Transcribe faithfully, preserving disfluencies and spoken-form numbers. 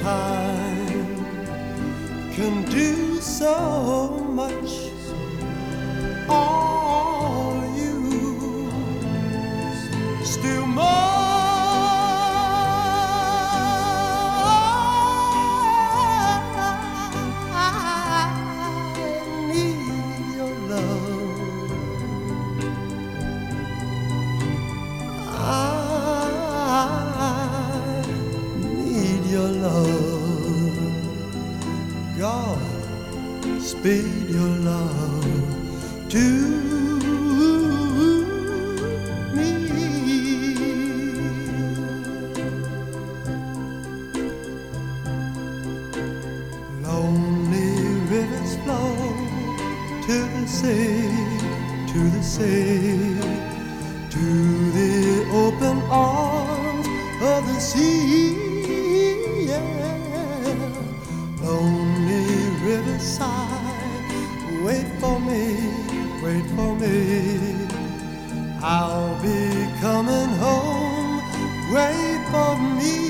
time can do so much. Are you still more? God, speed your love to me. Lonely rivers flow to the sea, to the sea, to the open arms of the sea. Lonely riverside, wait for me, wait for me. I'll be coming home, wait for me.